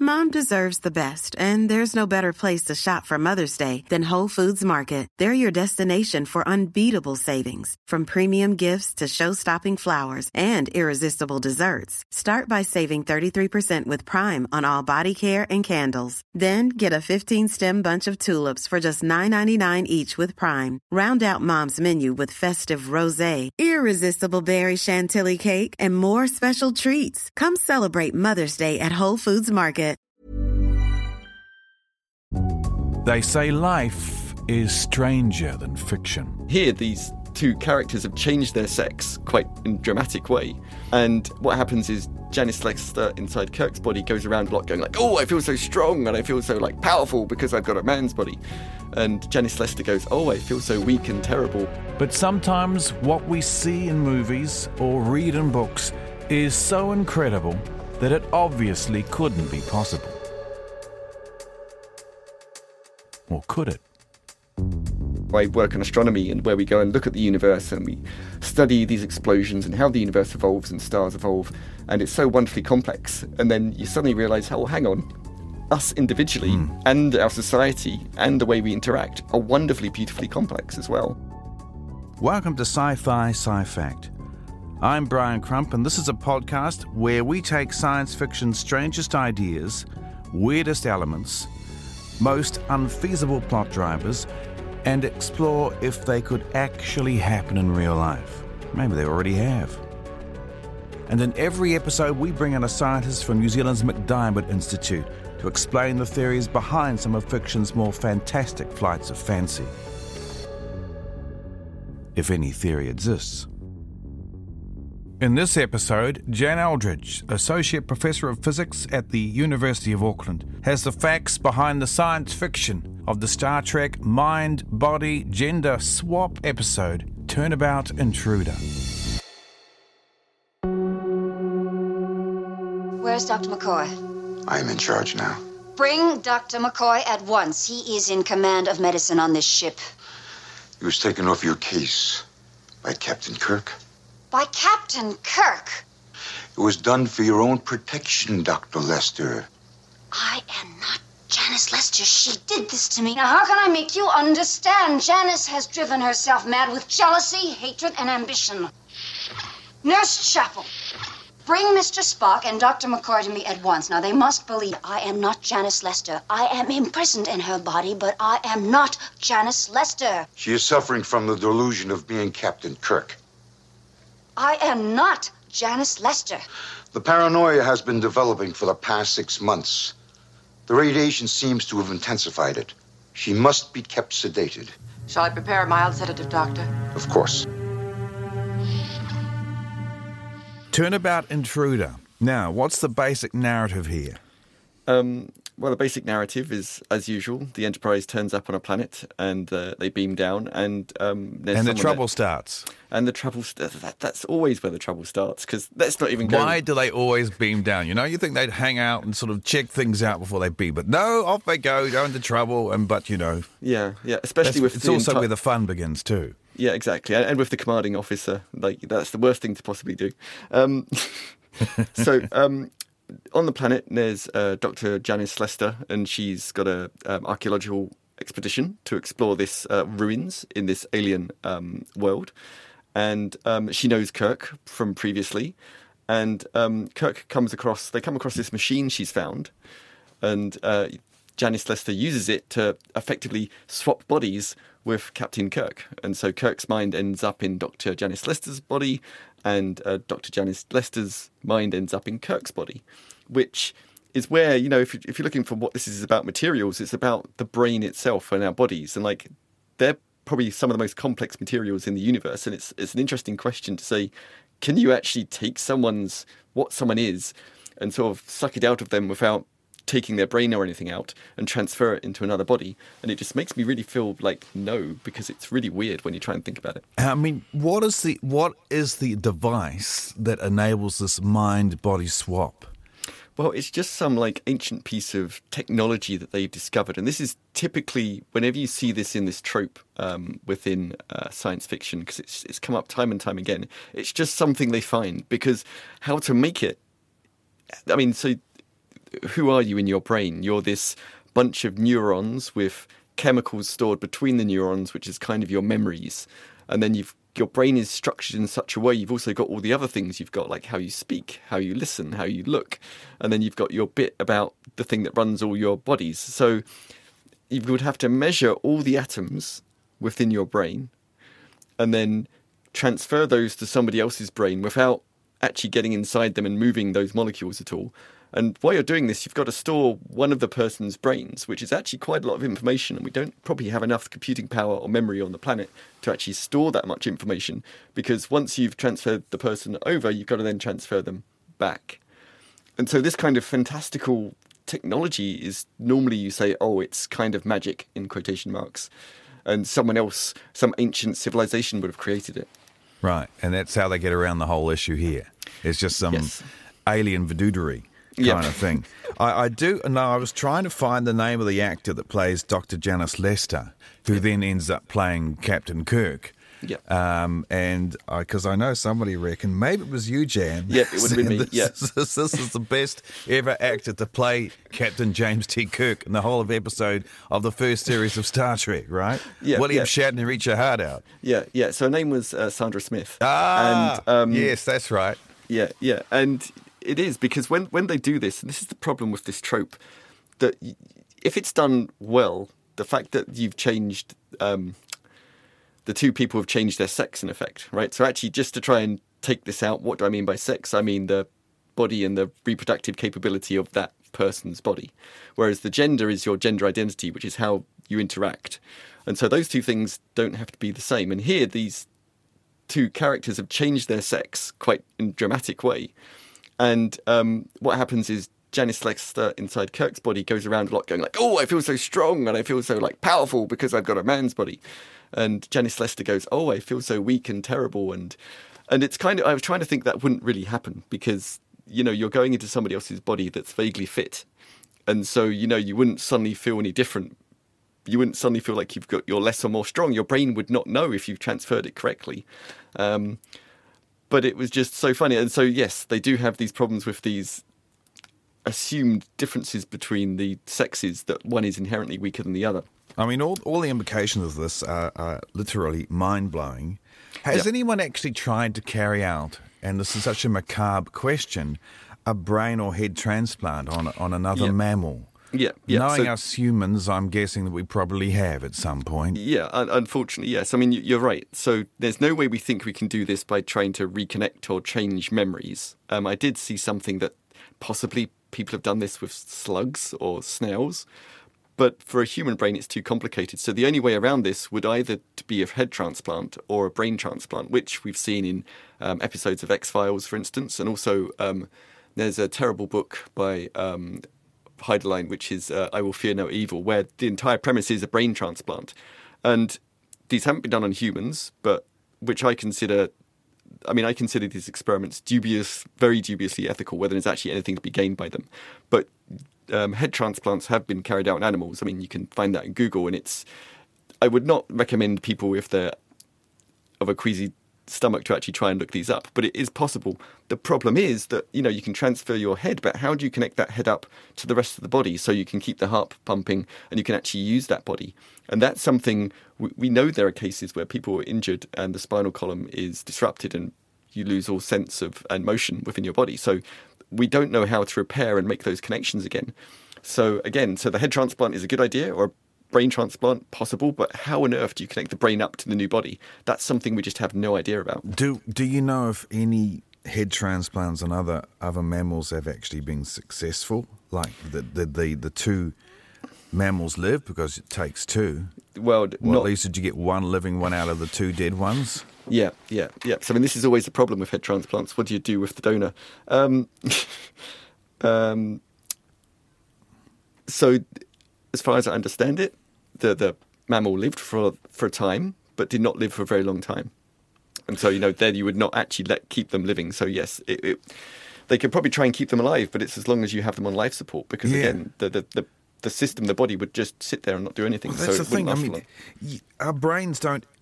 Mom deserves the best, and there's no better place to shop for Mother's Day than Whole Foods Market. They're your destination for unbeatable savings, from premium gifts to show-stopping flowers and irresistible desserts. Start by saving 33% with Prime on all body care and candles. Then get a 15-stem bunch of tulips for just $9.99 each with Prime. Round out Mom's menu with festive rosé, irresistible berry chantilly cake, and more special treats. Come celebrate Mother's Day at Whole Foods Market. They say life is stranger than fiction. Here, these two characters have changed their sex quite in a dramatic way. And what happens is Janice Lester inside Kirk's body goes around a lot going like, oh, I feel so strong and I feel so like powerful because I've got a man's body. And Janice Lester goes, oh, I feel so weak and terrible. But sometimes what we see in movies or read in books is so incredible that it obviously couldn't be possible. Or could it? I work in astronomy, and where we go and look at the universe and we study these explosions and how the universe evolves and stars evolve, and it's so wonderfully complex. And then you suddenly realise, oh, hang on, us individually and our society and the way we interact are wonderfully, beautifully complex as well. Welcome to Sci-Fi Sci-Fact. I'm Brian Crump, and this is a podcast where we take science fiction's strangest ideas, weirdest elements, most unfeasible plot drivers, and explore if they could actually happen in real life. Maybe they already have. And in every episode, we bring in a scientist from New Zealand's MacDiarmid Institute to explain the theories behind some of fiction's more fantastic flights of fancy. If any theory exists. In this episode, Jan Eldridge, Associate Professor of Physics at the University of Auckland, has the facts behind the science fiction of the Star Trek mind-body gender swap episode, Turnabout Intruder. Where's Dr. McCoy? I am in charge now. Bring Dr. McCoy at once. He is in command of medicine on this ship. He was taken off your case by Captain Kirk. By Captain Kirk? It was done for your own protection, Dr. Lester. I am not Janice Lester. She did this to me. Now, how can I make you understand? Janice has driven herself mad with jealousy, hatred, and ambition. Nurse Chapel, bring Mr. Spock and Dr. McCoy to me at once. Now, they must believe I am not Janice Lester. I am imprisoned in her body, but I am not Janice Lester. She is suffering from the delusion of being Captain Kirk. I am not Janice Lester. The paranoia has been developing for the past 6 months. The radiation seems to have intensified it. She must be kept sedated. Shall I prepare a mild sedative, Doctor? Of course. Turnabout Intruder. Now, what's the basic narrative here? Well, the basic narrative is, as usual, the Enterprise turns up on a planet and they beam down, and the trouble starts. And the trouble that's always where the trouble starts, because let's not even go. Why do they always beam down? You know, you think they'd hang out and sort of check things out before they beam, but no, off they go into trouble. But you know, yeah, especially with it's also where the fun begins too. Yeah, exactly, and with the commanding officer, like that's the worst thing to possibly do. On the planet, there's Dr. Janice Lester, and she's got a archaeological expedition to explore this ruins in this alien world. And she knows Kirk from previously. And Kirk come across this machine she's found. And Janice Lester uses it to effectively swap bodies with Captain Kirk. And so Kirk's mind ends up in Dr. Janice Lester's body, and Dr. Janice Lester's mind ends up in Kirk's body, which is where, you know, if you're looking for what this is about materials, it's about the brain itself and our bodies. And, like, they're probably some of the most complex materials in the universe. And it's an interesting question to say, can you actually take what someone is and sort of suck it out of them without taking their brain or anything out and transfer it into another body? And it just makes me really feel like no, because it's really weird when you try and think about it. I mean, what is the device that enables this mind-body swap? Well, it's just some like ancient piece of technology that they've discovered. And this is typically, whenever you see this in this trope within science fiction, because it's come up time and time again, it's just something they find, because how to make it, I mean, so who are you in your brain? You're this bunch of neurons with chemicals stored between the neurons, which is kind of your memories. And then your brain is structured in such a way, you've also got all the other things you've got, like how you speak, how you listen, how you look. And then you've got your bit about the thing that runs all your bodies. So you would have to measure all the atoms within your brain and then transfer those to somebody else's brain without actually getting inside them and moving those molecules at all. And while you're doing this, you've got to store one of the person's brains, which is actually quite a lot of information. And we don't probably have enough computing power or memory on the planet to actually store that much information, because once you've transferred the person over, you've got to then transfer them back. And so this kind of fantastical technology is normally, you say, oh, it's kind of magic in quotation marks. And someone else, some ancient civilization would have created it. Right. And that's how they get around the whole issue here. It's just some alien voodooery kind of thing. I was trying to find the name of the actor that plays Dr. Janice Lester, who then ends up playing Captain Kirk. Yeah. And because I know somebody reckoned, maybe it was you, Jan. Yeah, it would have been me. This is the best ever actor to play Captain James T. Kirk in the whole of episode of the first series of Star Trek, right? Yeah. William Shatner, reach your heart out. Yeah. So her name was Sandra Smith. And, yes, that's right. Yeah. And it is, because when they do this, and this is the problem with this trope, that if it's done well, the fact that you've changed... the two people have changed their sex, in effect, right? So actually, just to try and take this out, what do I mean by sex? I mean the body and the reproductive capability of that person's body. Whereas the gender is your gender identity, which is how you interact. And so those two things don't have to be the same. And here, these two characters have changed their sex quite in a dramatic way. And what happens is Janice Lester inside Kirk's body goes around a lot going like, oh, I feel so strong and I feel so like powerful because I've got a man's body. And Janice Lester goes, oh, I feel so weak and terrible. And it's kind of, I was trying to think that wouldn't really happen because, you're going into somebody else's body that's vaguely fit. And so, you wouldn't suddenly feel any different. You wouldn't suddenly feel like you're less or more strong. Your brain would not know if you've transferred it correctly. But it was just so funny. And so, yes, they do have these problems with these assumed differences between the sexes, that one is inherently weaker than the other. I mean, all the implications of this are literally mind-blowing. Has anyone actually tried to carry out, and this is such a macabre question, a brain or head transplant on another mammal? Yeah. Knowing us humans, I'm guessing that we probably have at some point. Yeah, unfortunately, yes. I mean, you're right. So there's no way we think we can do this by trying to reconnect or change memories. I did see something that possibly people have done this with slugs or snails. But for a human brain, it's too complicated. So the only way around this would either to be a head transplant or a brain transplant, which we've seen in episodes of X-Files, for instance. And also there's a terrible book by Heiderlein, which is I Will Fear No Evil, where the entire premise is a brain transplant. And these haven't been done on humans, but which I consider these experiments dubious, very dubiously ethical, whether there's actually anything to be gained by them. But head transplants have been carried out on animals. I mean, you can find that in Google, and I would not recommend people, if they're of a queasy stomach, to actually try and look these up. But it is possible. The problem is that, you can transfer your head, but how do you connect that head up to the rest of the body so you can keep the heart pumping and you can actually use that body? And that's something we know there are cases where people are injured and the spinal column is disrupted and you lose all sense of and motion within your body. So we don't know how to repair and make those connections again. So the head transplant is a good idea, or a brain transplant possible, but how on earth do you connect the brain up to the new body? That's something we just have no idea about. Do you know if any head transplants on other mammals have actually been successful? Like the two mammals live because it takes two. Well, at least did you get one living one out of the two dead ones? Yeah. So, this is always the problem with head transplants. What do you do with the donor? So, as far as I understand it, the mammal lived for a time, but did not live for a very long time. And so, then you would not actually keep them living. So, yes, they could probably try and keep them alive, but it's as long as you have them on life support. Because, again, the system, the body would just sit there and not do anything. Well, that's the thing. Our brains don't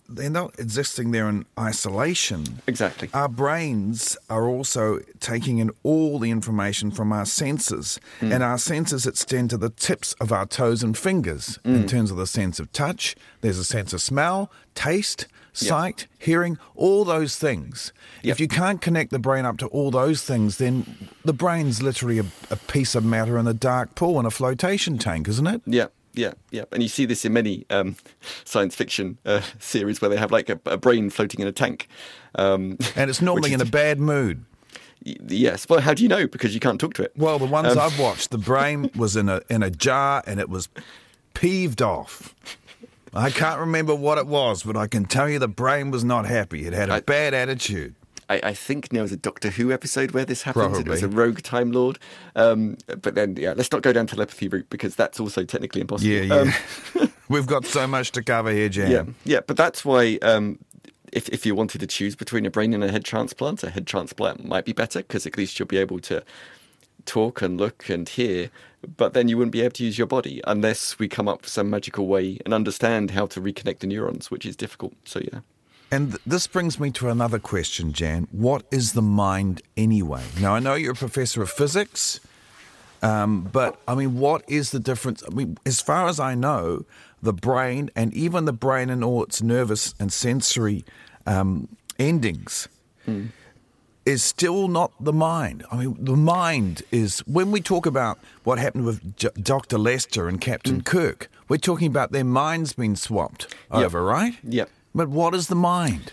they're not existing there in isolation. Exactly. Our brains are also taking in all the information from our senses, and our senses extend to the tips of our toes and fingers in terms of the sense of touch. There's a sense of smell, taste, sight, hearing, all those things. If you can't connect the brain up to all those things, then the brain's literally a piece of matter in a dark pool in a flotation tank, isn't it? Yeah. And you see this in many science fiction series where they have like a brain floating in a tank. And it's normally in a bad mood. Yes. Well, how do you know? Because you can't talk to it. Well, the ones I've watched, the brain was in a jar and it was peeved off. I can't remember what it was, but I can tell you the brain was not happy. It had a bad attitude. I think there was a Doctor Who episode where this happened. Probably. It was a rogue Time Lord. But then, let's not go down telepathy route because that's also technically impossible. Yeah. We've got so much to cover here, Jan. Yeah, but that's why if you wanted to choose between a brain and a head transplant might be better because at least you'll be able to talk and look and hear, but then you wouldn't be able to use your body unless we come up with some magical way and understand how to reconnect the neurons, which is difficult. So, yeah. And this brings me to another question, Jan. What is the mind anyway? Now, I know you're a professor of physics, but, I mean, what is the difference? I mean, as far as I know, the brain, and even the brain and all its nervous and sensory endings, is still not the mind. I mean, the mind is, when we talk about what happened with Dr. Lester and Captain Kirk, we're talking about their minds being swapped over, right? Yep. But what is the mind?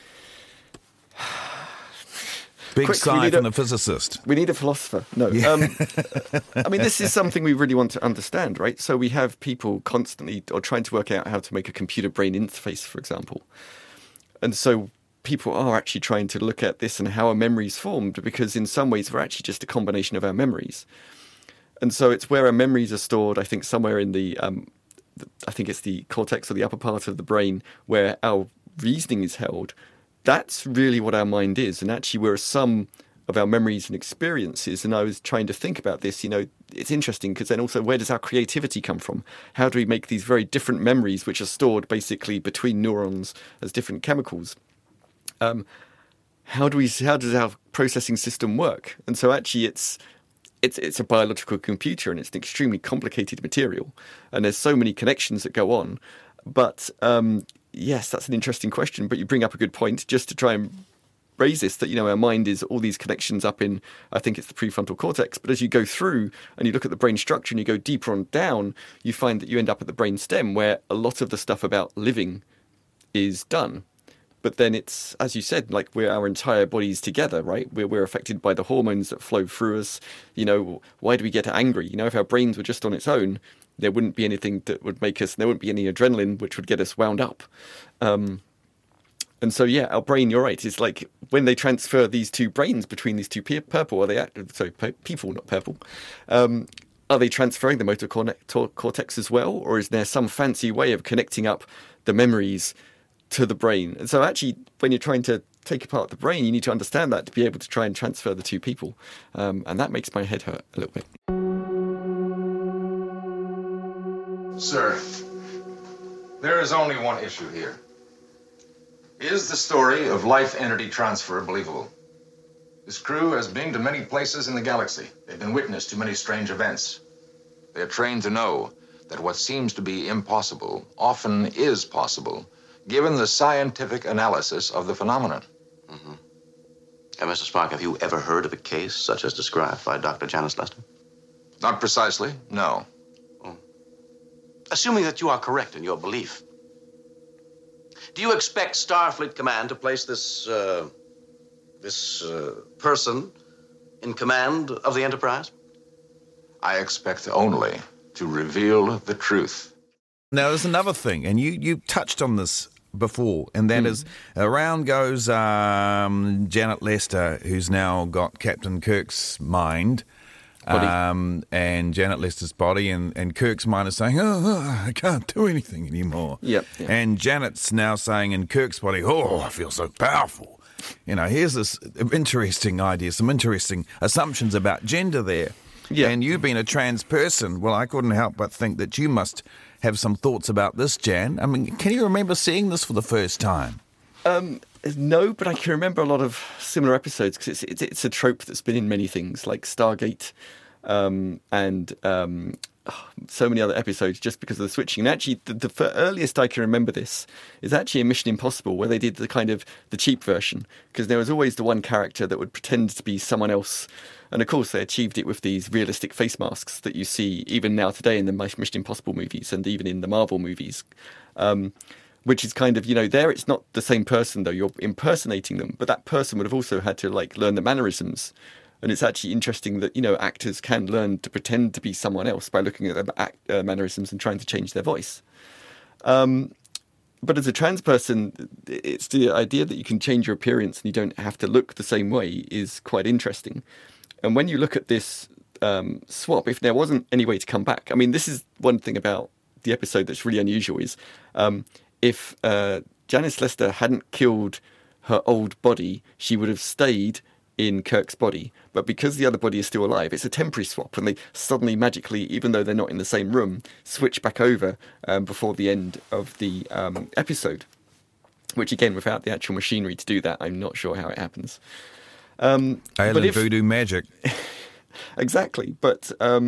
Big Quick, sigh from the physicist. We need a philosopher. No. Yeah. I mean, this is something we really want to understand, right? So we have people constantly or trying to work out how to make a computer-brain interface, for example. And so people are actually trying to look at this and how a memory is formed, because in some ways we're actually just a combination of our memories. And so it's where our memories are stored, I think, somewhere in I think it's the cortex or the upper part of the brain where our reasoning is held. That's really what our mind is. And actually we're a sum of our memories and experiences. And I was trying to think about this, it's interesting because then also where does our creativity come from? How do we make these very different memories which are stored basically between neurons as different chemicals? How does our processing system work? And so actually it's a biological computer and it's an extremely complicated material. And there's so many connections that go on. But yes, that's an interesting question. But you bring up a good point just to try and raise this, that, our mind is all these connections up in, I think it's the prefrontal cortex. But as you go through and you look at the brain structure and you go deeper on down, you find that you end up at the brain stem where a lot of the stuff about living is done. But then it's, as you said, like our entire bodies together, right? We're affected by the hormones that flow through us. Why do we get angry? If our brains were just on its own, there wouldn't be anything that would make us, there wouldn't be any adrenaline which would get us wound up. And so, our brain, you're right, is like when they transfer these two brains between these two people, not purple, are they transferring the motor cortex as well? Or is there some fancy way of connecting up the memories to the brain? And so actually, when you're trying to take apart the brain, you need to understand that to be able to try and transfer the two people. And that makes my head hurt a little bit. Sir, there is only one issue here. Is the story of life entity transfer believable? This crew has been to many places in the galaxy. They've been witness to many strange events. They are trained to know that what seems to be impossible often is possible, given the scientific analysis of the phenomenon. Mm-hmm. And Mr. Spock, have you ever heard of a case such as described by Dr. Janice Lester? Not precisely, no. Assuming that you are correct in your belief, do you expect Starfleet Command to place this person in command of the Enterprise? I expect only to reveal the truth. Now, there's another thing, and you touched on this before, and that is around goes Janet Lester, who's now got Captain Kirk's mind, and Janet Lester's body, and Kirk's mind is saying, I can't do anything anymore. Yep. And Janet's now saying in Kirk's body, I feel so powerful. Here's this interesting idea, some interesting assumptions about gender there. Yeah. And you being a trans person, well, I couldn't help but think that you must have some thoughts about this, Jan. I mean, can you remember seeing this for the first time? No, but I can remember a lot of similar episodes because it's a trope that's been in many things like Stargate and so many other episodes just because of the switching. And actually, the earliest I can remember this is actually in Mission Impossible, where they did the cheap version, because there was always the one character that would pretend to be someone else. And of course, they achieved it with these realistic face masks that you see even now today in the Mission Impossible movies and even in the Marvel movies. Which is kind of, there it's not the same person, though. You're impersonating them. But that person would have also had to, learn the mannerisms. And it's actually interesting that, actors can learn to pretend to be someone else by looking at their mannerisms and trying to change their voice. But as a trans person, it's the idea that you can change your appearance and you don't have to look the same way is quite interesting. And when you look at this swap, if there wasn't any way to come back, I mean, this is one thing about the episode that's really unusual is if Janice Lester hadn't killed her old body, she would have stayed in Kirk's body. But because the other body is still alive, it's a temporary swap, and they suddenly magically, even though they're not in the same room, switch back over before the end of the episode. Which, again, without the actual machinery to do that, I'm not sure how it happens. Voodoo magic. Exactly. But,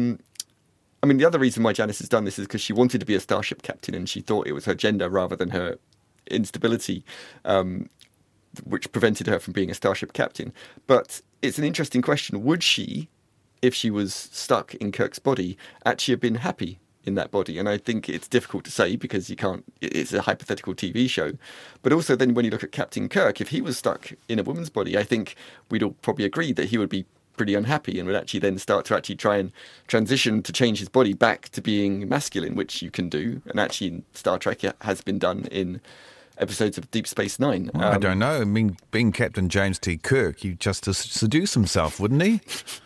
the other reason why Janice has done this is because she wanted to be a starship captain, and she thought it was her gender rather than her instability which prevented her from being a starship captain. But it's an interesting question. Would she, if she was stuck in Kirk's body, actually have been happy in that body? And I think it's difficult to say because it's a hypothetical TV show. But also then when you look at Captain Kirk, if he was stuck in a woman's body, I think we'd all probably agree that he would be pretty unhappy and would actually then start to actually try and transition to change his body back to being masculine, which you can do. And actually in Star Trek it has been done in episodes of Deep Space Nine. Well, I don't know. I mean, being Captain James T. Kirk, he'd just seduce himself, wouldn't he?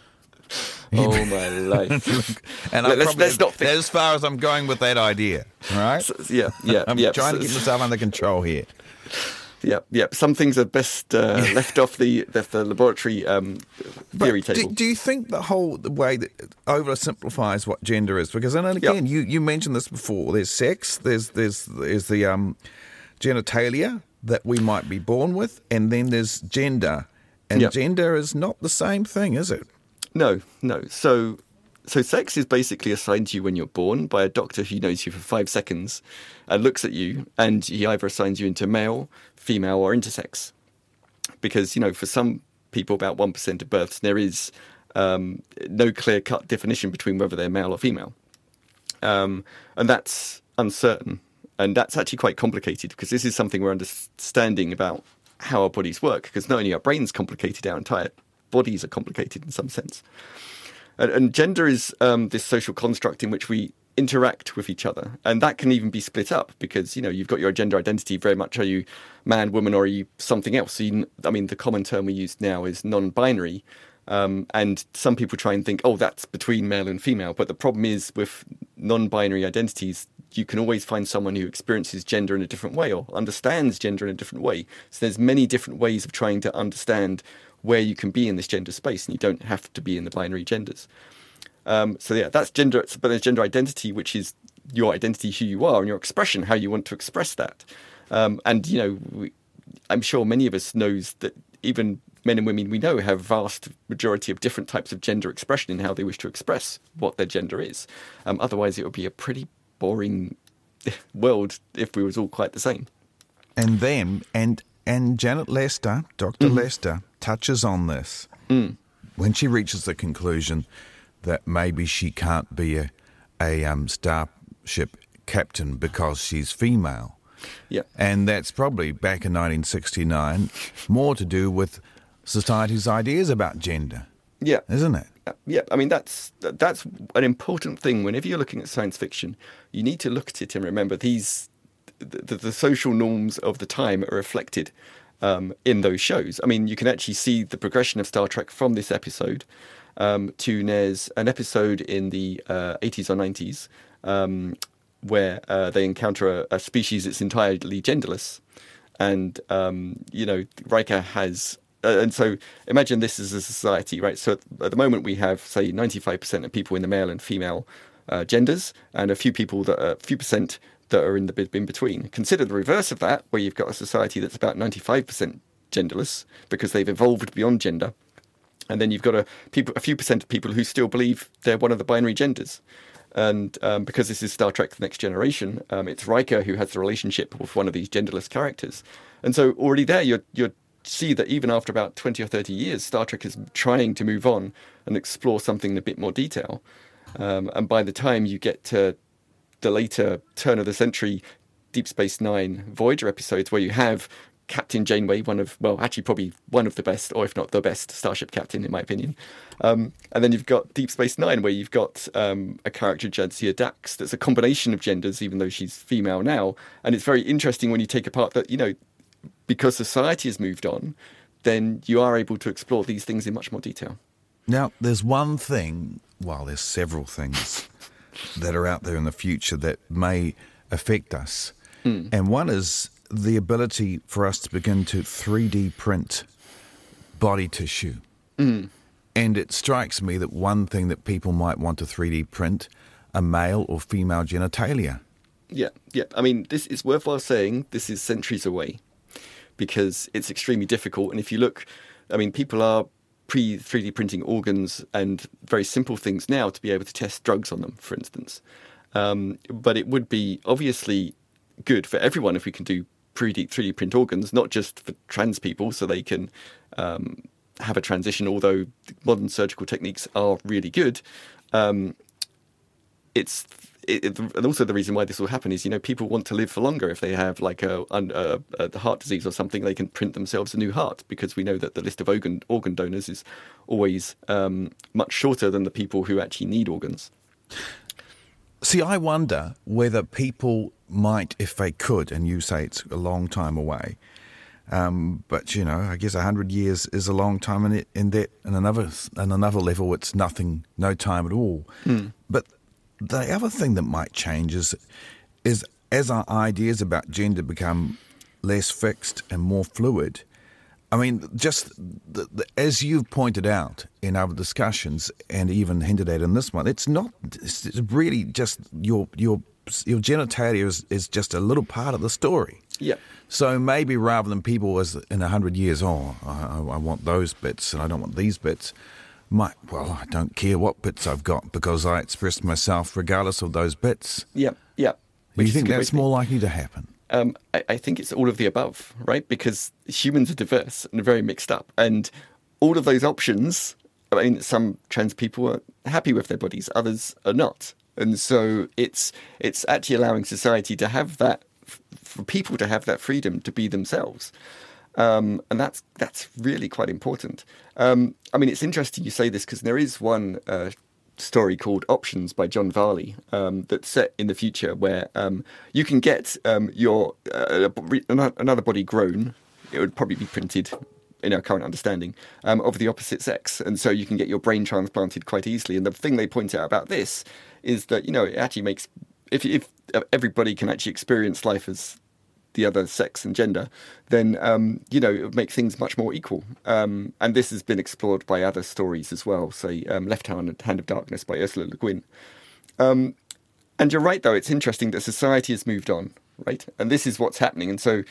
Oh, my life. And let's not think. As far as I'm going with that idea, all right? So, yeah. I'm trying to get myself under control here. Yeah. Some things are best left off the laboratory theory table. Do you think the way that oversimplifies what gender is? Because then again, you mentioned this before. There's sex. There's the genitalia that we might be born with, and then there's gender. And gender is not the same thing, is it? No. So sex is basically assigned to you when you're born by a doctor who knows you for 5 seconds and looks at you, and he either assigns you into male, female, or intersex. Because, for some people, about 1% of births, there is no clear-cut definition between whether they're male or female. And that's uncertain. And that's actually quite complicated because this is something we're understanding about how our bodies work, because not only our brains complicated, our entire bodies are complicated in some sense. And gender is this social construct in which we interact with each other. And that can even be split up because, you've got your gender identity very much. Are you man, woman, or are you something else? So the common term we use now is non-binary. And some people try and think, that's between male and female. But the problem is with non-binary identities, you can always find someone who experiences gender in a different way or understands gender in a different way. So there's many different ways of trying to understand where you can be in this gender space, and you don't have to be in the binary genders. That's gender. But there's gender identity, which is your identity, who you are, and your expression, how you want to express that. I'm sure many of us knows that even men and women we know have vast majority of different types of gender expression in how they wish to express what their gender is. Otherwise, it would be a pretty boring world if we was all quite the same. And Janet Lester, Dr. Lester, touches on this when she reaches the conclusion that maybe she can't be a starship captain because she's female. Yeah. And that's probably back in 1969 more to do with society's ideas about gender. Yeah. Isn't it? Yeah, I mean, that's an important thing. Whenever you're looking at science fiction, you need to look at it and remember the social norms of the time are reflected in those shows. I mean, you can actually see the progression of Star Trek from this episode to there's an episode in the 80s or 90s where they encounter a species that's entirely genderless. And, Riker has... and so imagine this as a society, right? So at the moment we have, say, 95% of people in the male and female genders, and a few percent that are in the bit in between. Consider the reverse of that, where you've got a society that's about 95% genderless because they've evolved beyond gender. And then you've got a few percent of people who still believe they're one of the binary genders. And because this is Star Trek The Next Generation, it's Riker who has the relationship with one of these genderless characters. And so already there, you see that even after about 20 or 30 years, Star Trek is trying to move on and explore something in a bit more detail. And by the time you get to the later turn of the century Deep Space Nine Voyager episodes, where you have Captain Janeway, probably one of the best, or if not the best, starship captain, in my opinion. And then you've got Deep Space Nine, where you've got a character, Jadzia Dax, that's a combination of genders, even though she's female now. And it's very interesting when you take apart that, because society has moved on, then you are able to explore these things in much more detail. Now, there's one thing, there's several things that are out there in the future that may affect us. And one is the ability for us to begin to 3D print body tissue. And it strikes me that one thing that people might want to 3D print are male or female genitalia. Yeah. I mean, this is worthwhile saying this is centuries away because it's extremely difficult. And if you look, people are pre-3D printing organs and very simple things now to be able to test drugs on them, for instance. But it would be obviously good for everyone if we can do 3D print organs, not just for trans people so they can have a transition, although modern surgical techniques are really good. And also the reason why this will happen is, people want to live for longer. If they have like a heart disease or something, they can print themselves a new heart, because we know that the list of organ donors is always much shorter than the people who actually need organs. See, I wonder whether people might, if they could, and you say it's a long time away, but I guess 100 years is a long time, and another level it's nothing, no time at all. But the other thing that might change is as our ideas about gender become less fixed and more fluid. Just as you've pointed out in other discussions and even hinted at in this one, it's really just your genitalia is just a little part of the story. Yeah. So maybe rather than people as in 100 years, I want those bits and I don't want these bits, I don't care what bits I've got because I expressed myself regardless of those bits. Yeah. Do you think that's more likely to happen? I think it's all of the above, right? Because humans are diverse and very mixed up. And all of those options, some trans people are happy with their bodies, others are not. And so it's actually allowing society to have that, for people to have that freedom to be themselves. And that's really quite important. It's interesting you say this because there is one story called Options by John Varley that's set in the future where you can get another body grown. It would probably be printed in our current understanding of the opposite sex, and so you can get your brain transplanted quite easily. And the thing they point out about this is that it actually makes, if everybody can actually experience life as the other sex and gender, then it would make things much more equal. And this has been explored by other stories as well, say Left Hand of Darkness by Ursula Le Guin. And you're right, though, it's interesting that society has moved on, right? And this is what's happening. And so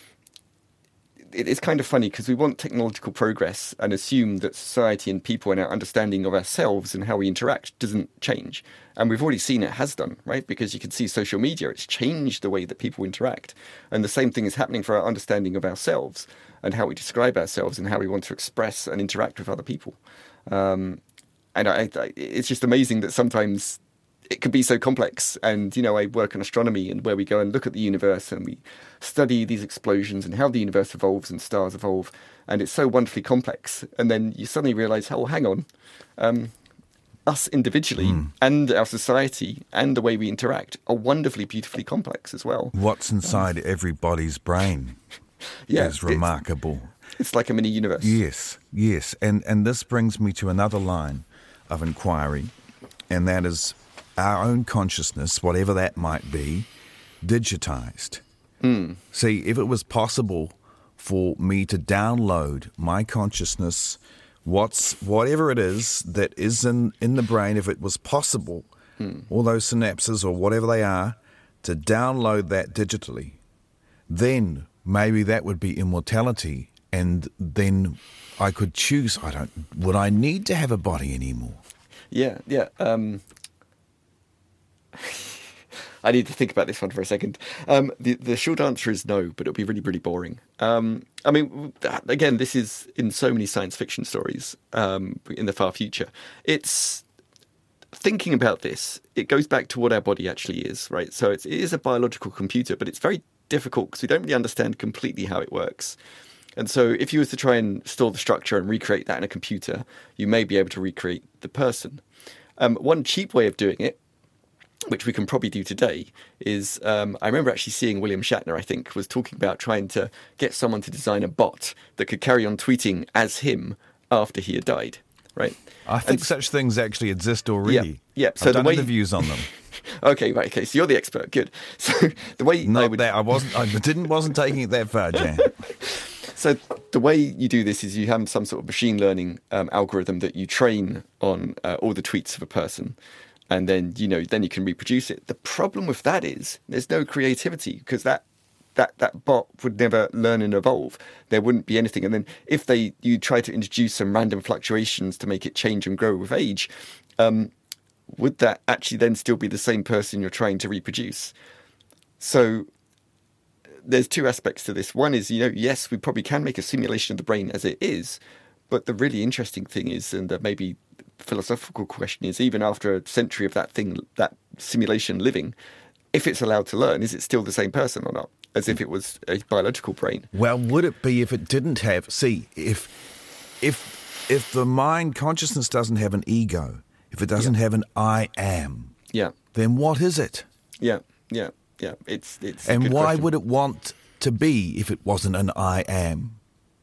it's kind of funny because we want technological progress and assume that society and people and our understanding of ourselves and how we interact doesn't change. And we've already seen it has done, right? Because you can see social media, it's changed the way that people interact. And the same thing is happening for our understanding of ourselves and how we describe ourselves and how we want to express and interact with other people. And it's just amazing that sometimes it can be so complex. And, I work in astronomy and where we go and look at the universe and we study these explosions and how the universe evolves and stars evolve. And it's so wonderfully complex. And then you suddenly realize, hang on, us individually and our society and the way we interact are wonderfully, beautifully complex as well. What's inside everybody's brain is remarkable. It's like a mini universe. Yes. And this brings me to another line of inquiry, and that is our own consciousness, whatever that might be, digitized. See, if it was possible for me to download my consciousness, whatever it is that is in the brain, if it was possible, all those synapses or whatever they are, to download that digitally, then maybe that would be immortality, and then I could choose. Would I need to have a body anymore? Yeah. I need to think about this one for a second. The short answer is no, but it'll be really, really boring. I mean, again, this is in so many science fiction stories in the far future. It's thinking about this. It goes back to what our body actually is, right? So it is a biological computer, but it's very difficult because we don't really understand completely how it works. And so if you were to try and store the structure and recreate that in a computer, you may be able to recreate the person. One cheap way of doing it, which we can probably do today, is I remember actually seeing William Shatner, I think, was talking about trying to get someone to design a bot that could carry on tweeting as him after he had died, right? I think such things actually exist already. Yeah. So I've done interviews on them. Okay, right. Okay, so you're the expert. Good. So the way I wasn't taking it that far, Jan. So the way you do this is you have some sort of machine learning algorithm that you train on all the tweets of a person. And then, then you can reproduce it. The problem with that is there's no creativity because that bot would never learn and evolve. There wouldn't be anything. And then if you try to introduce some random fluctuations to make it change and grow with age, would that actually then still be the same person you're trying to reproduce? So there's two aspects to this. One is, yes, we probably can make a simulation of the brain as it is, but the really interesting thing is, and maybe philosophical question is, even after a century of that simulation living, if it's allowed to learn, is it still the same person or not, as if it was a biological brain? Well, would it be if it didn't have... See, if the mind consciousness doesn't have an ego, if it doesn't have an I am, then what is it? Yeah. It's and why question. would it want to be if it wasn't an I am?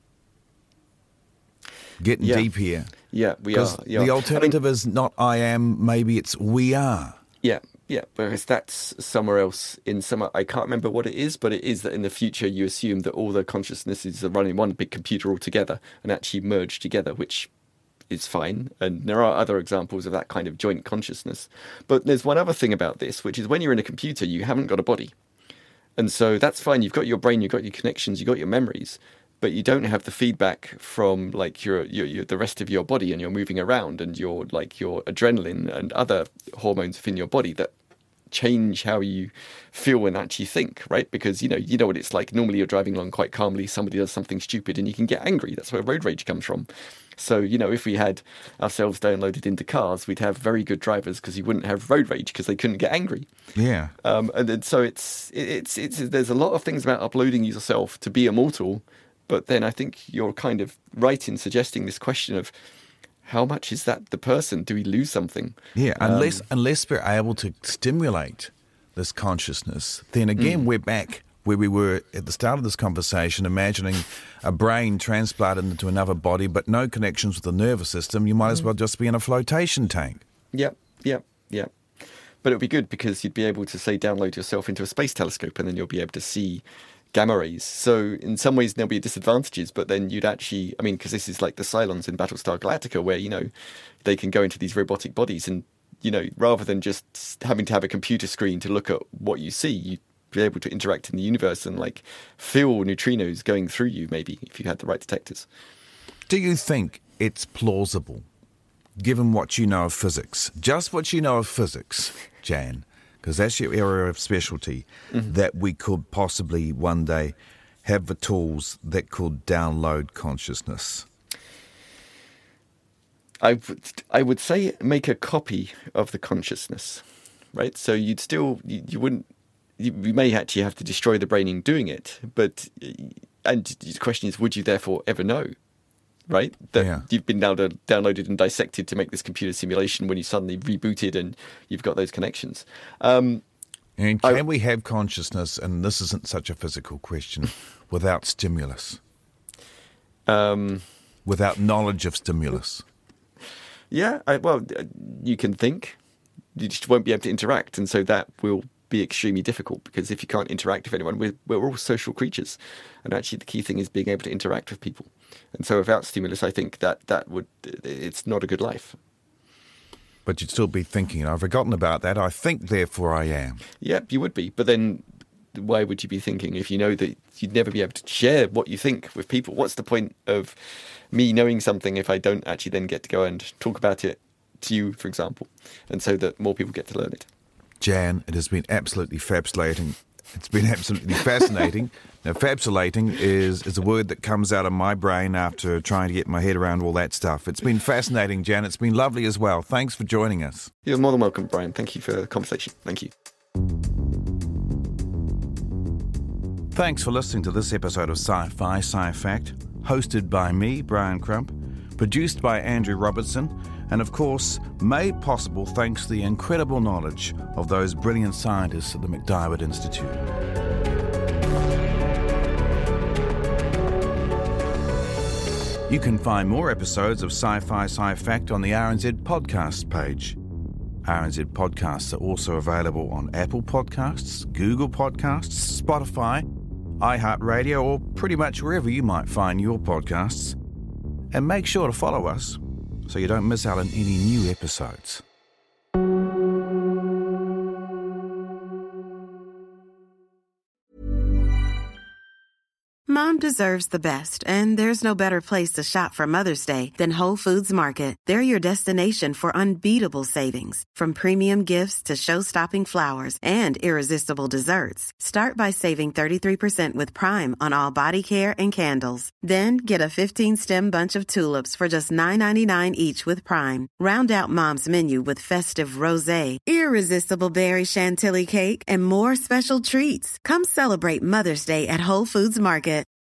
Getting deep here. Yeah, we are. The alternative is not I am, maybe it's we are. Yeah, because that's somewhere else I can't remember what it is, but it is that in the future you assume that all the consciousnesses are running one big computer altogether and actually merge together, which is fine. And there are other examples of that kind of joint consciousness. But there's one other thing about this, which is when you're in a computer, you haven't got a body. And so that's fine. You've got your brain, you've got your connections, you've got your memories, but you don't have the feedback from like your the rest of your body, and you're moving around, and your adrenaline and other hormones within your body that change how you feel and actually think, right? Because you know what it's like. Normally you're driving along quite calmly, somebody does something stupid and you can get angry. That's where road rage comes from. So if we had ourselves downloaded into cars, we'd have very good drivers because you wouldn't have road rage because they couldn't get angry. Yeah. And then, so it's there's a lot of things about uploading yourself to be immortal. But then I think you're kind of right in suggesting this question of how much is that the person? Do we lose something? Yeah, unless we're able to stimulate this consciousness, then again we're back where we were at the start of this conversation, imagining a brain transplanted into another body but no connections with the nervous system. You might as well just be in a flotation tank. Yep. But it would be good because you'd be able to, say, download yourself into a space telescope and then you'll be able to see gamma rays. So in some ways there'll be disadvantages, but then you'd actually, because this is like the Cylons in Battlestar Galactica where, they can go into these robotic bodies and, rather than just having to have a computer screen to look at what you see, you'd be able to interact in the universe and like feel neutrinos going through you, maybe, if you had the right detectors. Do you think it's plausible, given what you know of physics, just what you know of physics, Jan, because that's your area of specialty, that we could possibly one day have the tools that could download consciousness? I would say make a copy of the consciousness, right? So you'd still, you wouldn't, you may actually have to destroy the brain in doing it, and the question is, would you therefore ever know? Right? That you've been now downloaded and dissected to make this computer simulation when you suddenly rebooted and you've got those connections. And can we have consciousness, and this isn't such a physical question, without stimulus? Without knowledge of stimulus? Yeah, you can think. You just won't be able to interact, and so that will be extremely difficult because if you can't interact with anyone, we're all social creatures, and actually the key thing is being able to interact with people. And so without stimulus, I think that would, it's not a good life. But you'd still be thinking, I've forgotten about that. I think, therefore I am. Yep, you would be. But then why would you be thinking if you know that you'd never be able to share what you think with people? What's the point of me knowing something if I don't actually then get to go and talk about it to you, for example, and so that more people get to learn it? Jan, it has been absolutely fabulating. It's been absolutely fascinating. Now, fabulating is a word that comes out of my brain after trying to get my head around all that stuff. It's been fascinating, Jan. It's been lovely as well. Thanks for joining us. You're more than welcome, Brian. Thank you for the conversation. Thank you. Thanks for listening to this episode of Sci-Fi Sci-Fact, hosted by me, Brian Crump, produced by Andrew Robertson, and of course, made possible thanks to the incredible knowledge of those brilliant scientists at the MacDiarmid Institute. You can find more episodes of Sci-Fi Sci-Fact on the RNZ podcast page. RNZ podcasts are also available on Apple Podcasts, Google Podcasts, Spotify, iHeartRadio, or pretty much wherever you might find your podcasts. And make sure to follow us so you don't miss out on any new episodes. Mom deserves the best, and there's no better place to shop for Mother's Day than Whole Foods Market. They're your destination for unbeatable savings, from premium gifts to show-stopping flowers and irresistible desserts. Start by saving 33% with Prime on all body care and candles. Then get a 15-stem bunch of tulips for just $9.99 each with Prime. Round out Mom's menu with festive rosé, irresistible berry chantilly cake, and more special treats. Come celebrate Mother's Day at Whole Foods Market.